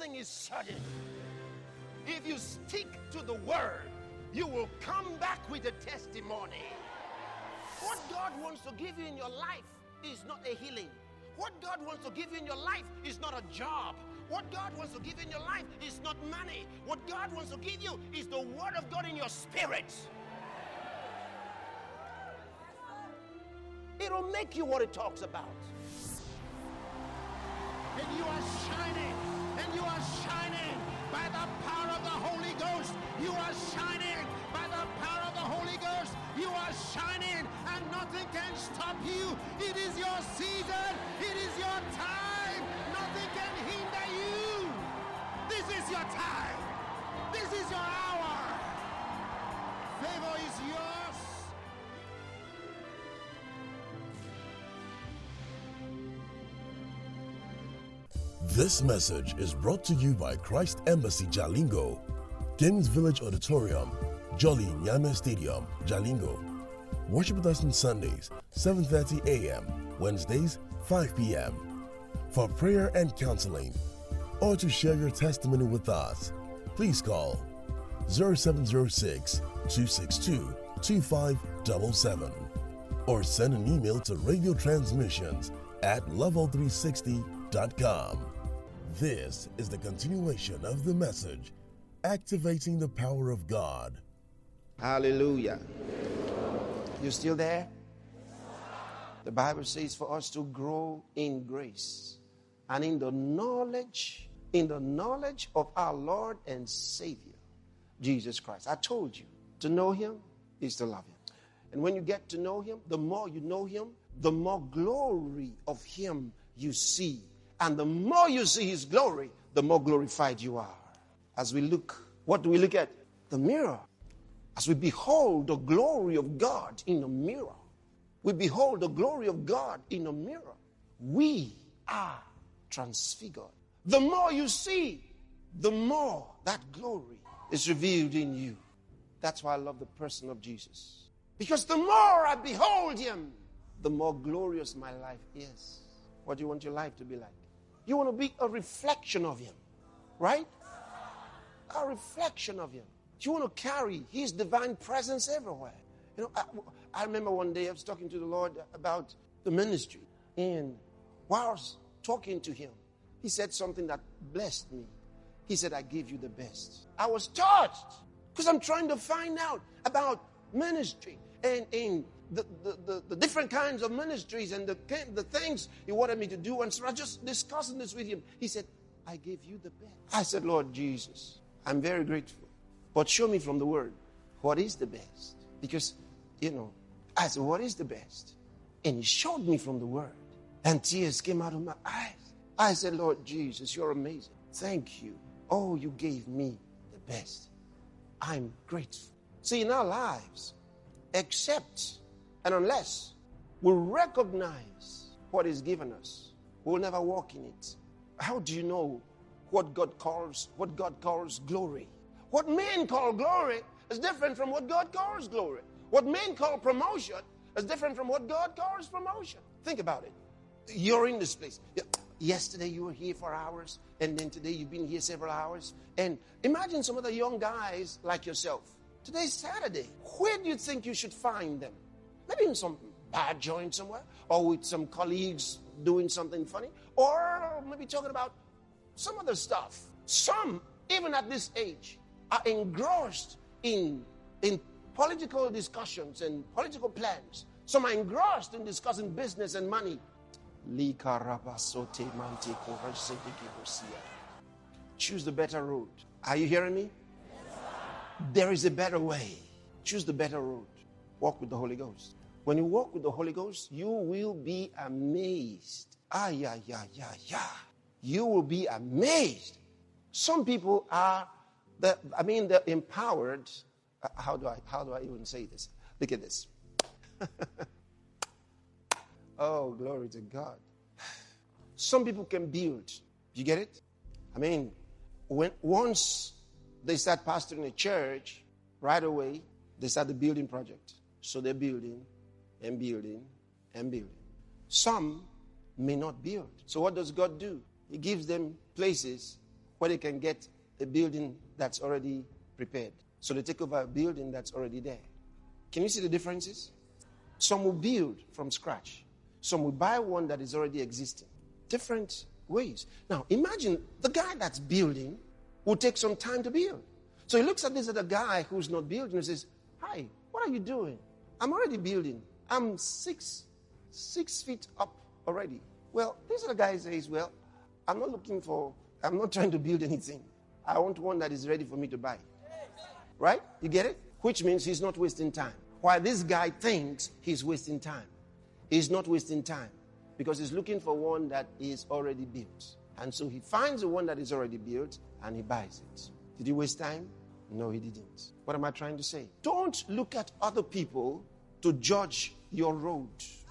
thing is certain. If you stick to the word, you will come back with a testimony. What God wants to give you in your life is not a healing. What God wants to give you in your life is not a job. What God wants to give you in your life is not money. What God wants to give you is the word of God in your spirit. It'll make you what it talks about. And you are shining. And you are shining by the power of the Holy Ghost. You are shining by the power of the Holy Ghost. You are shining and nothing can stop you. It is your season. It is your time. Nothing can hinder you. This is your time. This is your hour. Favor is yours. This message is brought to you by Christ Embassy Jalingo, Kings Village Auditorium, Jolly Nyame Stadium, Jalingo. Worship with us on Sundays, 7:30 a.m., Wednesdays, 5 p.m. For prayer and counseling, or to share your testimony with us, please call 0706-262-2577 or send an email to radiotransmissions@level360.com. This is the continuation of the message, Activating the Power of God. Hallelujah. You still there? The Bible says for us to grow in grace and in the knowledge of our Lord and Savior, Jesus Christ. I told you, to know him is to love him. And when you get to know him, the more you know him, the more glory of him you see. And the more you see his glory, the more glorified you are. As we look, what do we look at? The mirror. As we behold the glory of God in a mirror, we behold the glory of God in a mirror. We are transfigured. The more you see, the more that glory is revealed in you. That's why I love the person of Jesus. Because the more I behold him, the more glorious my life is. What do you want your life to be like? You want to be a reflection of him, right? A reflection of him. You want to carry his divine presence everywhere. You know, I remember one day I was talking to the Lord about the ministry. And while I was talking to him, he said something that blessed me. He said, I give you the best. I was touched because I'm trying to find out about ministry and the different kinds of ministries and the things he wanted me to do. And so I was just discussing this with him. He said, I give you the best. I said, Lord Jesus, I'm very grateful. But show me from the word, what is the best? Because, I said, what is the best? And he showed me from the word. And tears came out of my eyes. I said, Lord Jesus, you're amazing. Thank you. Oh, you gave me the best. I'm grateful. See, in our lives, except and unless we recognize what is given us, we'll never walk in it. How do you know what God calls glory? What men call glory is different from what God calls glory. What men call promotion is different from what God calls promotion. Think about it. You're in this place. Yesterday you were here for hours, and then today you've been here several hours. And imagine some of the young guys like yourself. Today's Saturday. Where do you think you should find them? Maybe in some bar joint somewhere, or with some colleagues doing something funny, or maybe talking about some other stuff. Some, even at this age, are engrossed in political discussions and political plans. Some are engrossed in discussing business and money. Choose the better road. Are you hearing me? There is a better way. Choose the better road. Walk with the Holy Ghost. When you walk with the Holy Ghost, you will be amazed. You will be amazed. Some people are, they're empowered. How do I even say this? Look at this. Oh, glory to God. Some people can build. You get it? Once they start pastoring a church, right away, they start the building project. So they're building and building and building. Some may not build. So what does God do? He gives them places where they can get a building that's already prepared. So they take over a building that's already there. Can you see the differences? Some will build from scratch. Some will buy one that is already existing. Different ways. Now, imagine the guy that's building will take some time to build. So he looks at this other guy who's not building and says, "Hi, what are you doing? I'm already building. I'm six feet up already." Well, this other guy says, "Well, I'm not trying to build anything. I want one that is ready for me to buy." Right? You get it? Which means he's not wasting time. While this guy thinks he's wasting time, he's not wasting time because he's looking for one that is already built. And so he finds the one that is already built and he buys it. Did he waste time? No, he didn't. What am I trying to say? Don't look at other people to judge your road.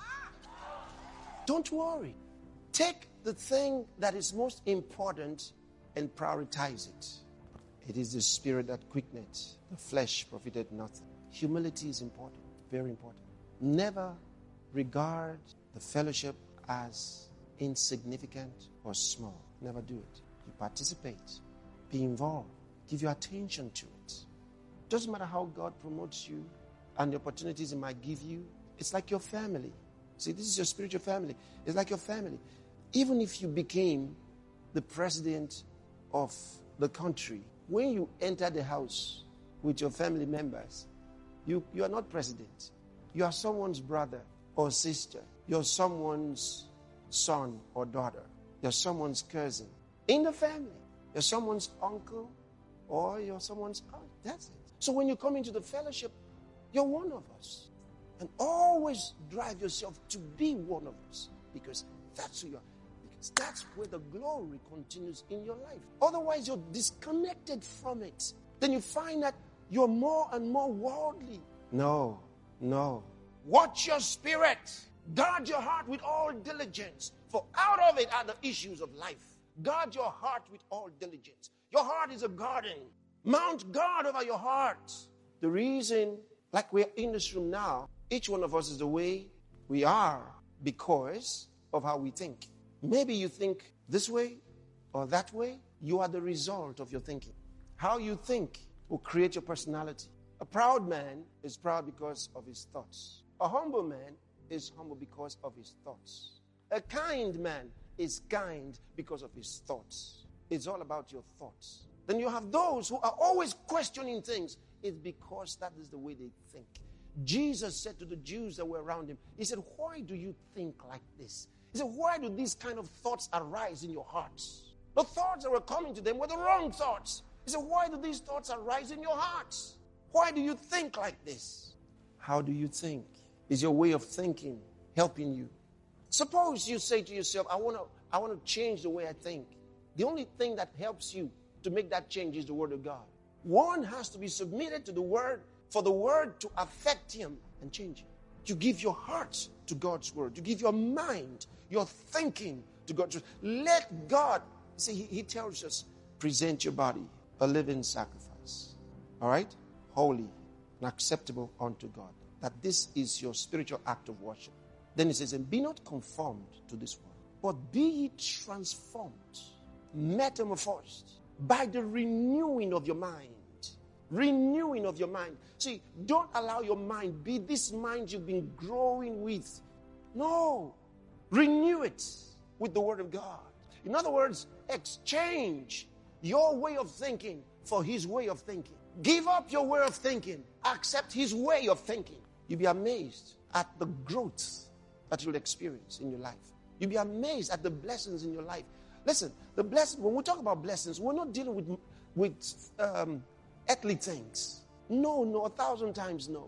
Don't worry. Take the thing that is most important and prioritize it. It is the spirit that quickeneth, the flesh profited nothing. Humility is important, very important. Never regard the fellowship as insignificant or small. Never do it. You participate, be involved, give your attention to it. Doesn't matter how God promotes you and the opportunities He might give you. It's like your family. See, this is your spiritual family. It's like your family. Even if you became the president of the country, when you enter the house with your family members, you are not president. You are someone's brother or sister. You're someone's son or daughter. You're someone's cousin. In the family, you're someone's uncle or you're someone's aunt. That's it. So when you come into the fellowship, you're one of us. And always drive yourself to be one of us because that's who you are. Because that's where the glory continues in your life. Otherwise, you're disconnected from it. Then you find that you're more and more worldly. No. Watch your spirit. Guard your heart with all diligence. For out of it are the issues of life. Guard your heart with all diligence. Your heart is a garden. Mount guard over your heart. The reason, like we're in this room now, each one of us is the way we are because of how we think. Maybe you think this way or that way. You are the result of your thinking. How you think will create your personality. A proud man is proud because of his thoughts. A humble man is humble because of his thoughts. A kind man is kind because of his thoughts. It's all about your thoughts. Then you have those who are always questioning things. It's because that is the way they think. Jesus said to the Jews that were around him, he said, "Why do you think like this?" He said, "Why do these kind of thoughts arise in your hearts?" The thoughts that were coming to them were the wrong thoughts. He said, "Why do these thoughts arise in your hearts? Why do you think like this?" How do you think? Is your way of thinking helping you? Suppose you say to yourself, I want to change the way I think. The only thing that helps you to make that change is the Word of God. One has to be submitted to the Word for the Word to affect him and change him. You give your heart to God's Word. You give your mind, your thinking to God's Word. Let God, see, he tells us, present your body a living sacrifice. All right? Holy and acceptable unto God. That this is your spiritual act of worship. Then he says, and be not conformed to this world, but be ye transformed, metamorphosed, by the renewing of your mind. Renewing of your mind. See, don't allow your mind be this mind you've been growing with. No. Renew it with the Word of God. In other words, exchange your way of thinking for His way of thinking. Give up your way of thinking. Accept His way of thinking. You'll be amazed at the growth that you'll experience in your life. You'll be amazed at the blessings in your life. Listen, the blessing, when we talk about blessings, we're not dealing with earthly things. No, 1,000 times no.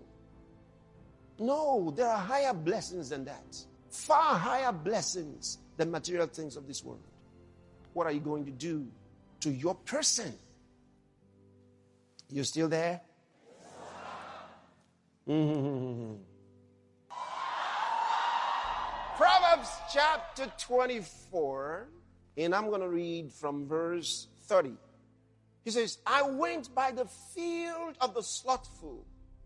No, there are higher blessings than that. Far higher blessings than material things of this world. What are you going to do to your person? You still there? Mm-hmm. Proverbs chapter 24, and I'm going to read from verse 30. He says, I went by the field of the slothful.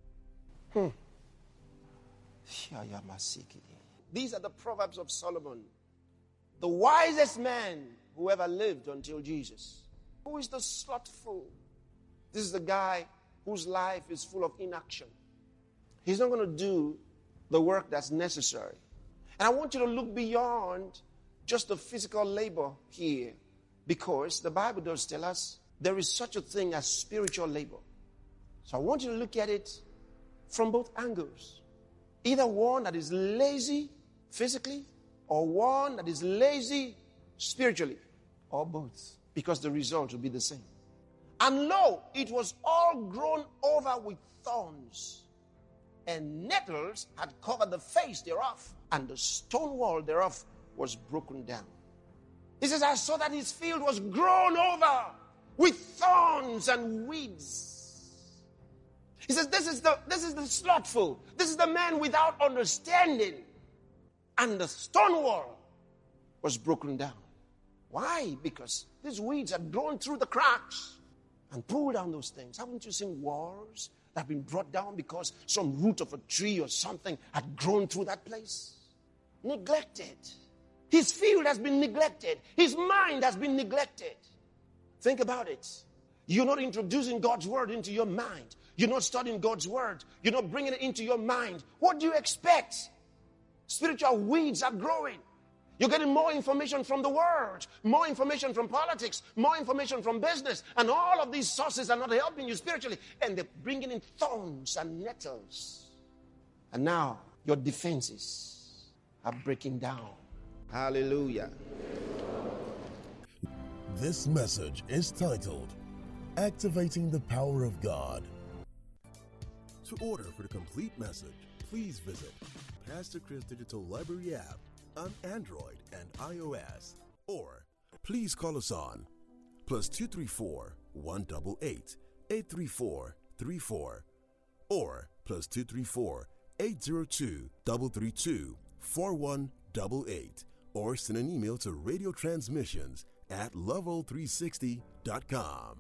These are the Proverbs of Solomon, the wisest man who ever lived until Jesus. Who is the slothful? This is the guy whose life is full of inaction. He's not going to do the work that's necessary. And I want you to look beyond just the physical labor here, because the Bible does tell us there is such a thing as spiritual labor. So I want you to look at it from both angles. Either one that is lazy physically or one that is lazy spiritually, or both, because the result will be the same. And lo, it was all grown over with thorns, and nettles had covered the face thereof, and the stone wall thereof was broken down. He says, I saw that his field was grown over with thorns and weeds. He says, this is the slothful. This is the man without understanding. And the stone wall was broken down. Why? Because these weeds had grown through the cracks and pulled down those things. Haven't you seen walls that have been brought down because some root of a tree or something had grown through that place? Neglected. His field has been neglected. His mind has been neglected. Think about it. You're not introducing God's word into your mind. You're not studying God's word. You're not bringing it into your mind. What do you expect? Spiritual weeds are growing. You're getting more information from the world, more information from politics, more information from business, and all of these sources are not helping you spiritually, and they're bringing in thorns and nettles. And now your defenses are breaking down. Hallelujah. This message is titled, Activating the Power of God. To order for the complete message, please visit Pastor Chris Digital Library app on Android and iOS, or please call us on +234 188 834 34 or +234 802 332 4188, or send an email to radiotransmissions@level360.com.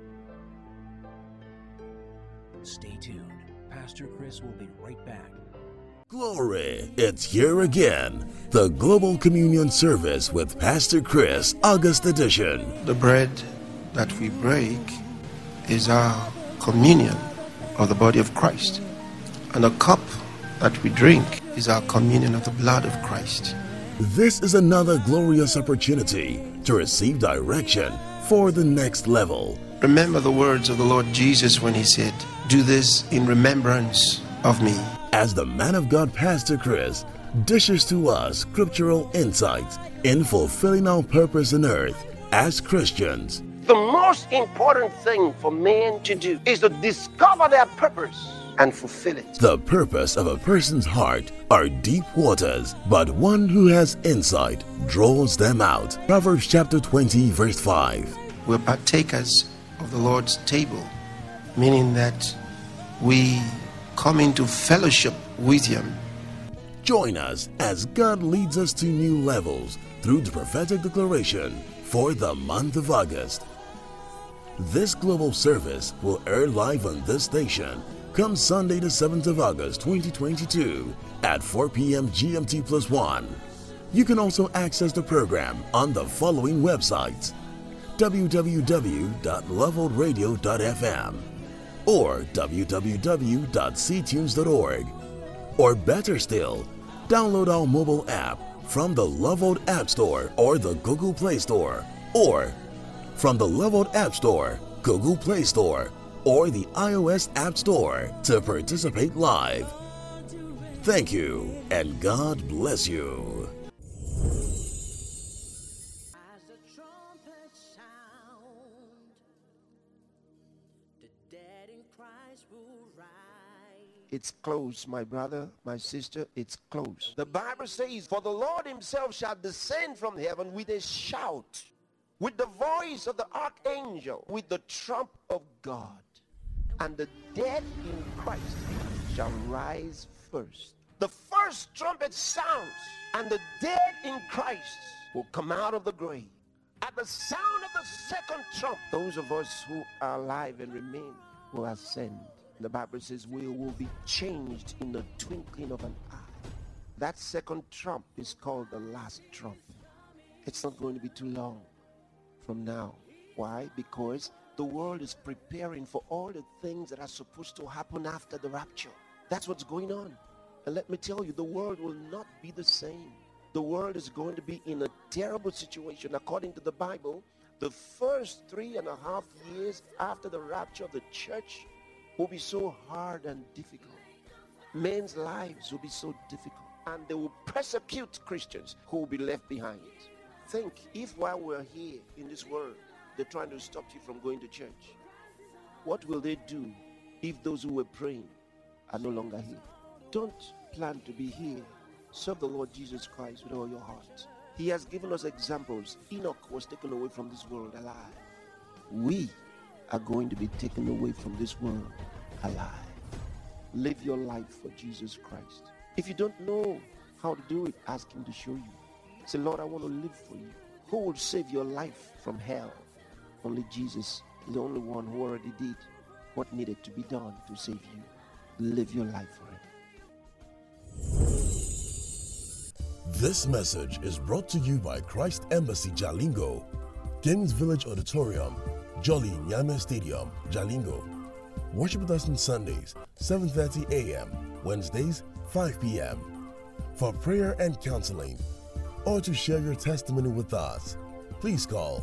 Stay tuned. Pastor Chris will be right back. Glory, it's here again. The Global Communion Service with Pastor Chris, August edition. The bread that we break is our communion of the body of Christ. And the cup that we drink is our communion of the blood of Christ. This is another glorious opportunity to receive direction for the next level. Remember the words of the Lord Jesus when he said, do this in remembrance of me. As the man of God, Pastor Chris, dishes to us scriptural insights in fulfilling our purpose on earth as Christians. The most important thing for men to do is to discover their purpose and fulfill it. The purpose of a person's heart are deep waters, but one who has insight draws them out. Proverbs chapter 20, verse 5. We're partakers of the Lord's table, meaning that we come into fellowship with Him. Join us as God leads us to new levels through the prophetic declaration for the month of August. This global service will air live on this station come Sunday the 7th of August 2022 at 4 p.m. GMT +1. You can also access the program on the following websites: www.levelradio.fm or www.ctunes.org, or better still, download our mobile app from the Leveled App Store or the Google Play Store, or from the Leveled App Store, Google Play Store, or the iOS App Store to participate live. Thank you, and God bless you. It's close, my brother, my sister, it's close. The Bible says, for the Lord himself shall descend from heaven with a shout, with the voice of the archangel, with the trump of God. And the dead in Christ shall rise first. The first trumpet sounds, and the dead in Christ will come out of the grave. At the sound of the second trump, those of us who are alive and remain will ascend. The Bible says we will be changed in the twinkling of an eye. That second trump is called the last trump. It's not going to be too long from now Why? Because the world is preparing for all the things that are supposed to happen after the rapture. That's what's going on. And let me tell you, the world will not be the same. The world is going to be in a terrible situation. According to the Bible, the first 3.5 years after the rapture of the church will be so hard and difficult. Men's lives will be so difficult. And they will persecute Christians who will be left behind. Think, if while we're here in this world, they're trying to stop you from going to church, what will they do if those who were praying are no longer here? Don't plan to be here. Serve the Lord Jesus Christ with all your heart. He has given us examples. Enoch was taken away from this world alive. We are going to be taken away from this world alive. Live your life for Jesus Christ. If you don't know how to do it, ask him to show you. Say, Lord, I want to live for you. Who will save your life from hell? Only Jesus, the only one who already did what needed to be done to save you. Live your life for him. This message is brought to you by Christ Embassy Jalingo, Kings Village Auditorium, Jolly Nyame Stadium, Jalingo. Worship with us on Sundays, 7:30 a.m., Wednesdays, 5 p.m. For prayer and counseling, or to share your testimony with us, please call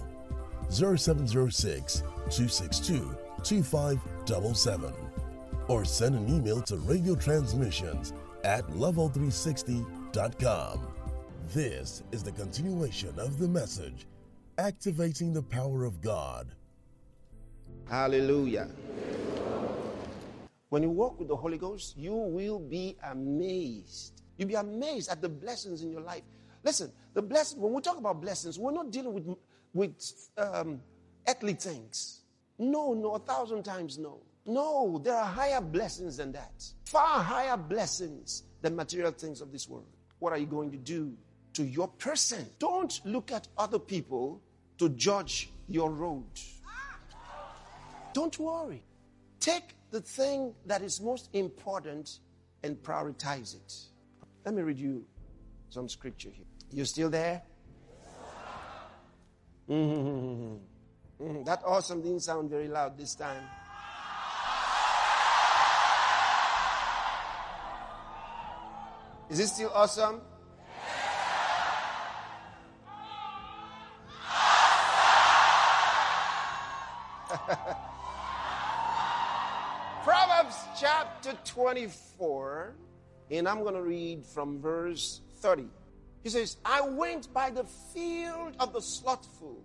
0706-262-2577 or send an email to radiotransmissions@level360.com. This is the continuation of the message, Activating the Power of God. Hallelujah. When you walk with the Holy Ghost, you will be amazed. You'll be amazed at the blessings in your life. Listen, the blessing, when we talk about blessings, we're not dealing with earthly things. No, 1,000 times no. No, there are higher blessings than that. Far higher blessings than material things of this world. What are you going to do to your person? Don't look at other people to judge your road. Don't worry. Take the thing that is most important and prioritize it. Let me read you some scripture here. You still there? That awesome didn't sound very loud this time. Is it still awesome? Proverbs chapter 24, and I'm going to read from verse 30. He says, I went by the field of the slothful.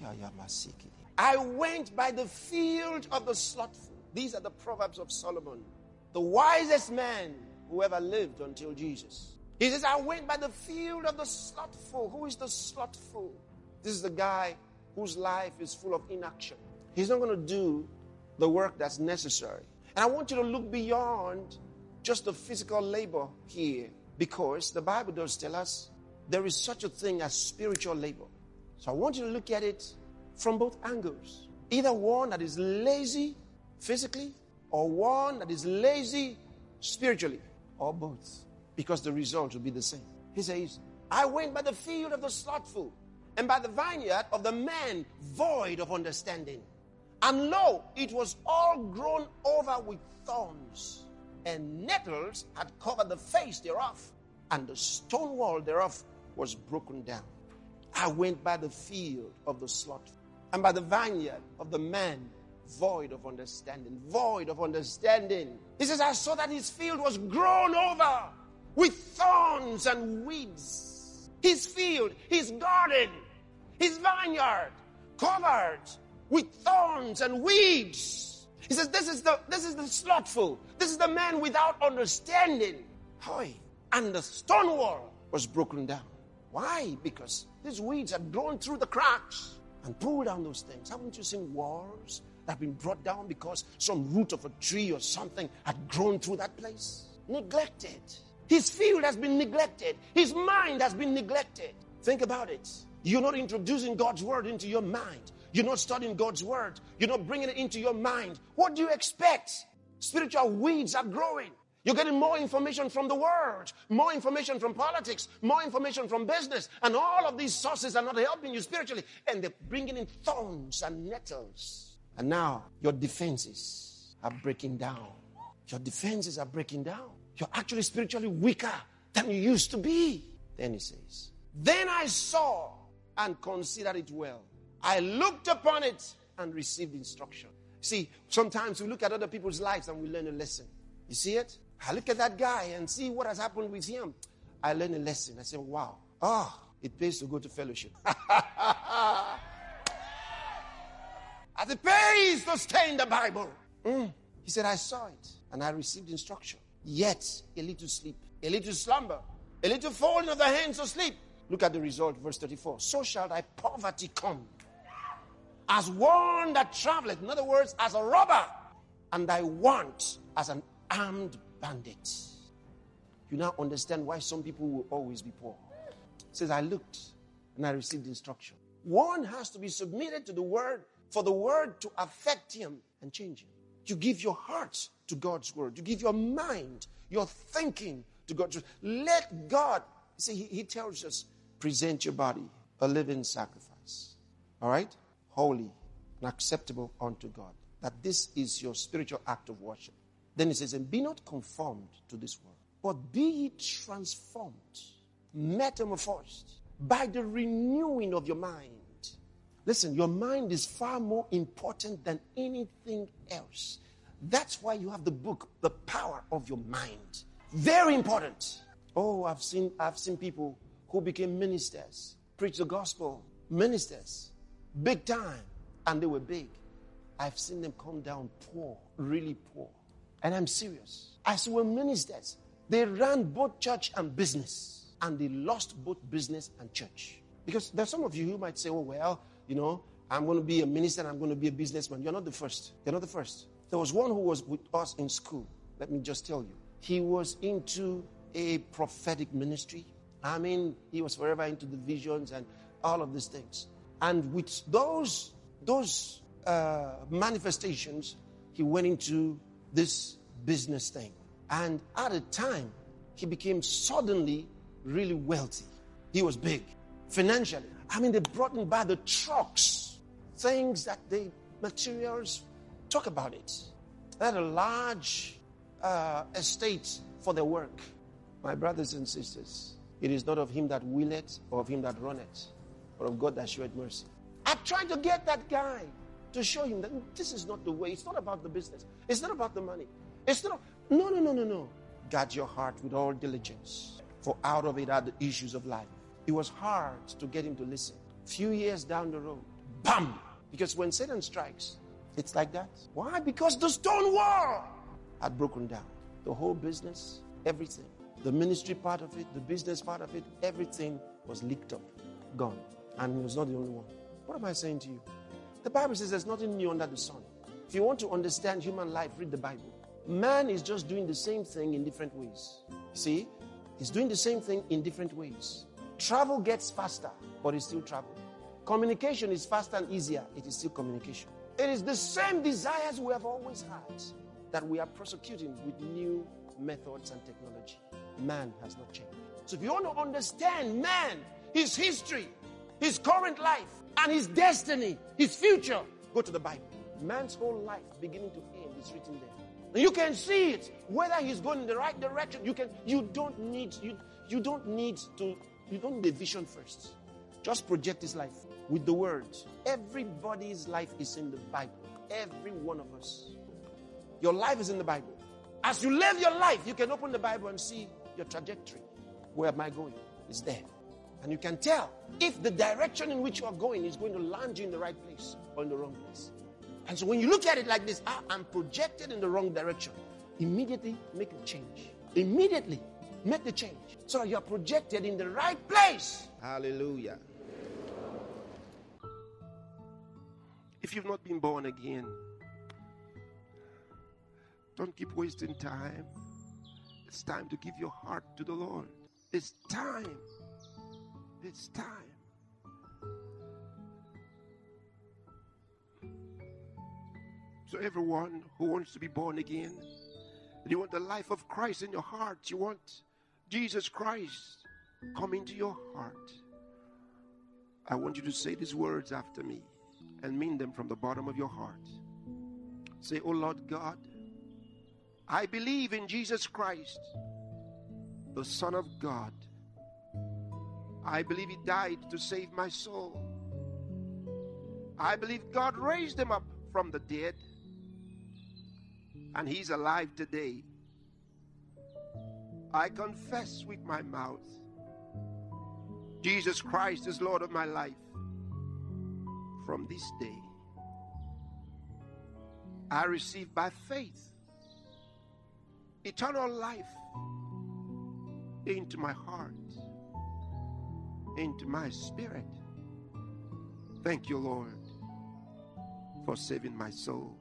I went by the field of the slothful. These are the Proverbs of Solomon, the wisest man who ever lived until Jesus. He says, I went by the field of the slothful. Who is the slothful? This is the guy whose life is full of inaction. He's not going to do the work that's necessary. And I want you to look beyond just the physical labor here, because the Bible does tell us there is such a thing as spiritual labor. So I want you to look at it from both angles. Either one that is lazy physically or one that is lazy spiritually, or both, because the result will be the same. He says, I went by the field of the slothful and by the vineyard of the man void of understanding. And lo, it was all grown over with thorns, and nettles had covered the face thereof, and the stone wall thereof was broken down. I went by the field of the slothful and by the vineyard of the man void of understanding. Void of understanding. He says, I saw that his field was grown over with thorns and weeds. His field, his garden, his vineyard covered with thorns and weeds. He says, this is the slothful. This is the man without understanding. Hoy. And the stone wall was broken down. Why? Because these weeds had grown through the cracks and pulled down those things. Haven't you seen walls that have been brought down because some root of a tree or something had grown through that place? Neglected. His field has been neglected. His mind has been neglected. Think about it. You're not introducing God's word into your mind. You're not studying God's word. You're not bringing it into your mind. What do you expect? Spiritual weeds are growing. You're getting more information from the world, more information from politics, more information from business, and all of these sources are not helping you spiritually, and they're bringing in thorns and nettles. And now your defenses are breaking down. Your defenses are breaking down. You're actually spiritually weaker than you used to be. Then he says, then I saw and considered it well. I looked upon it and received instruction. See, sometimes we look at other people's lives and we learn a lesson. You see it? I look at that guy and see what has happened with him. I learn a lesson. I say, wow. It pays to go to fellowship. As it pays to stay in the Bible. He said, I saw it and I received instruction. Yet a little sleep, a little slumber, a little falling of the hands of sleep. Look at the result, verse 34. So shall thy poverty come, as one that traveleth, in other words, as a robber, and thy want as an armed bandit. You now understand why some people will always be poor. It says, I looked and I received instruction. One has to be submitted to the word for the word to affect him and change him. You give your heart to God's word. You give your mind, your thinking to God's word. Let God, see, he tells us, present your body a living sacrifice. All right? Holy and acceptable unto God. That this is your spiritual act of worship. Then he says, and be not conformed to this world, but be ye transformed, metamorphosed by the renewing of your mind. Listen, your mind is far more important than anything else. That's why you have the book, The Power of Your Mind. Very important. Oh, I've seen people who became ministers, preach the gospel, ministers, big time, and they were big. I've seen them come down poor, really poor. And I'm serious. As were ministers, they ran both church and business, and they lost both business and church. Because there's some of you who might say, oh, well, you know, I'm going to be a minister and I'm going to be a businessman. You're not the first. You're not the first. There was one who was with us in school. Let me just tell you. He was into a prophetic ministry. I mean, he was forever into the visions and all of these things. And with those manifestations, he went into this business thing. And at a time, he became suddenly really wealthy. He was big financially. I mean, they brought him by the trucks, things that the materials, talk about it. They had a large estate for their work. My brothers and sisters, it is not of him that willeth or of him that runneth, but of God that showeth mercy. I tried to get that guy to show him that this is not the way. It's not about the business. It's not about the money. It's not. No. Guard your heart with all diligence, for out of it are the issues of life. It was hard to get him to listen. Few years down the road, bam! Because when Satan strikes, it's like that. Why? Because the stone wall had broken down. The whole business, everything. The ministry part of it, the business part of it, everything was leaked up, gone. And he was not the only one. What am I saying to you? The Bible says there's nothing new under the sun. If you want to understand human life, read the Bible. Man is just doing the same thing in different ways. See? He's doing the same thing in different ways. Travel gets faster, but it's still travel. Communication is faster and easier. It is still communication. It is the same desires we have always had that we are prosecuting with new methods and technology. Man has not changed. So if you want to understand man, his history, his current life, and his destiny, his future, go to the Bible. Man's whole life, beginning to end, is written there. And you can see it, whether he's going in the right direction. You don't need a vision first. Just project his life with the words. Everybody's life is in the Bible. Every one of us. Your life is in the Bible. As you live your life, you can open the Bible and see your trajectory. Where am I going? It's there. And you can tell if the direction in which you are going is going to land you in the right place or in the wrong place. And so when you look at it like this, I'm projected in the wrong direction. Immediately make a change. Immediately make the change. So you're projected in the right place. Hallelujah. If you've not been born again, don't keep wasting time. It's time to give your heart to the Lord. It's time. It's time. So everyone who wants to be born again, You want the life of Christ in your heart. You want Jesus Christ come into your heart. I want you to say these words after me and mean them from the bottom of your heart. Say, oh Lord God, I believe in Jesus Christ, the Son of God. I believe He died to save my soul. I believe God raised Him up from the dead, and He's alive today. I confess with my mouth, Jesus Christ is Lord of my life. From this day, I receive by faith eternal life into my heart, into my spirit. Thank you, Lord, for saving my soul.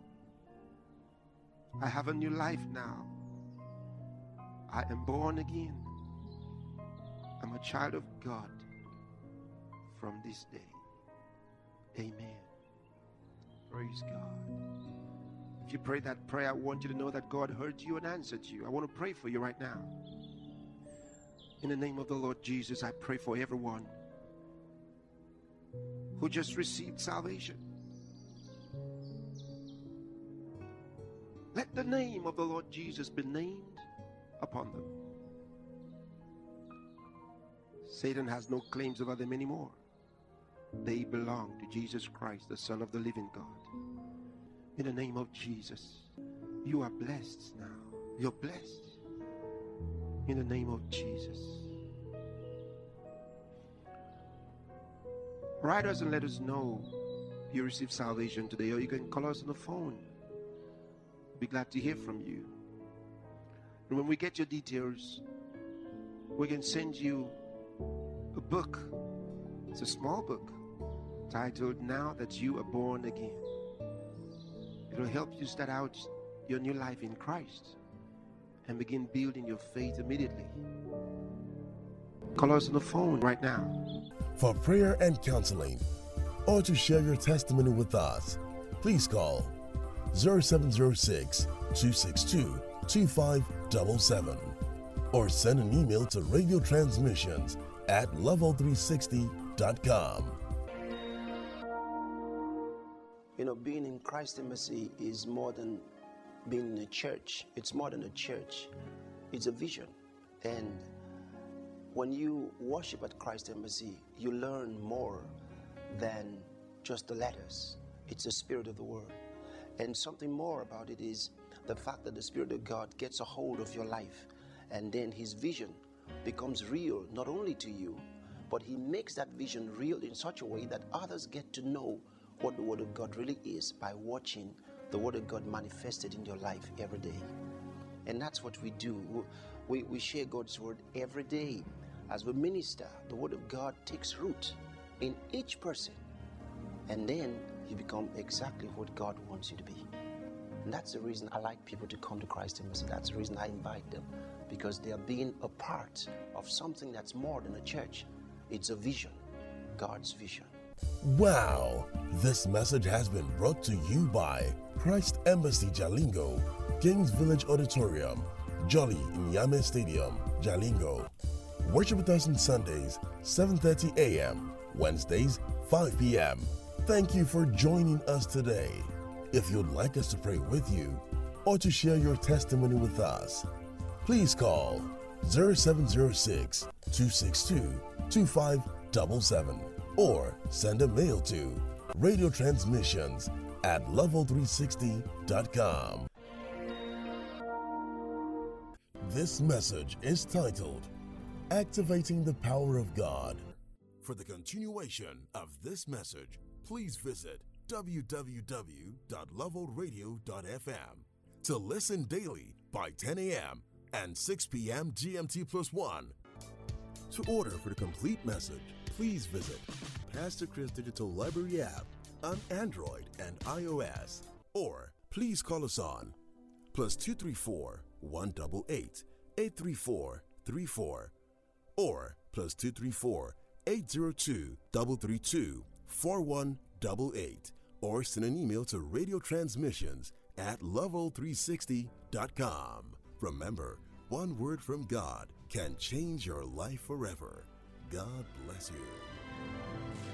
I have a new life now. I am born again. I'm a child of God from this day. Amen. Praise God. If you pray that prayer, I want you to know that God heard you and answered you. I want to pray for you right now. In the name of the Lord Jesus, I pray for everyone who just received salvation. Let the name of the Lord Jesus be named upon them. Satan has no claims over them anymore. They belong to Jesus Christ, the Son of the living God. In the name of Jesus, you are blessed now. You're blessed. In the name of Jesus. Write us and let us know you received salvation today, or you can call us on the phone. We'll be glad to hear from you. And when we get your details, we can send you a book. It's a small book titled Now That You Are Born Again. It'll help you start out your new life in Christ and begin building your faith immediately. Call us on the phone right now. For prayer and counseling, or to share your testimony with us, please call 0706 262 2577 or send an email to radiotransmissions@level360.com. You know, being in Christ Embassy is more than being in a church. It's more than a church. It's a vision. And when you worship at Christ Embassy, you learn more than just the letters. It's the Spirit of the Word. And something more about it is the fact that the Spirit of God gets a hold of your life, and then His vision becomes real, not only to you, but He makes that vision real in such a way that others get to know what the Word of God really is by watching the Word of God manifested in your life every day. And that's what we do. We share God's Word every day. As we minister, the Word of God takes root in each person, and then you become exactly what God wants you to be. And that's the reason I like people to come to Christ Embassy. That's the reason I invite them, because they are being a part of something that's more than a church. It's a vision, God's vision. Wow! This message has been brought to you by Christ Embassy Jalingo, Kings Village Auditorium, Jolly Nyame Stadium, Jalingo. Worship with us on Sundays, 7:30 a.m., Wednesdays, 5 p.m. Thank you for joining us today. If you'd like us to pray with you or to share your testimony with us, please call 0706 262 2577 or send a mail to radiotransmissions@level360.com. This message is titled Activating the Power of God. For the continuation of this message, please visit www.levelradio.fm to listen daily by 10 a.m. and 6 p.m. GMT+1. To order for the complete message, please visit Pastor Chris Digital Library app on Android and iOS, or please call us on +234 188 834 34 or +234 802 332 4188, or send an email to radiotransmissions@level360.com. Remember, one word from God can change your life forever. God bless you.